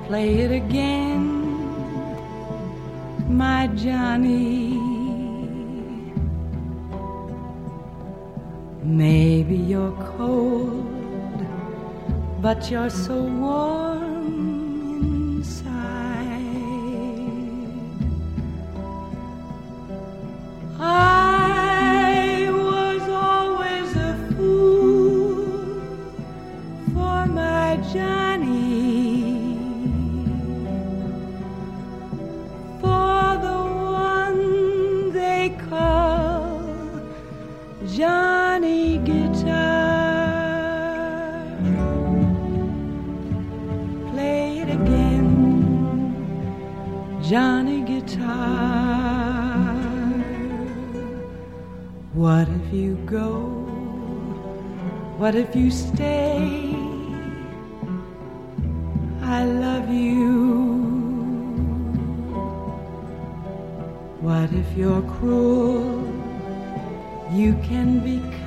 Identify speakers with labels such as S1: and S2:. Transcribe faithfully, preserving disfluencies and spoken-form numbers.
S1: Play it again, my Johnny. Maybe you're cold, but you're so warm inside. I was always a fool for my Johnny, for the one they call Johnny Guitar. Play it again, Johnny Guitar. What if you go? What if you stay? I love you. What if you're cruel? You can be kind.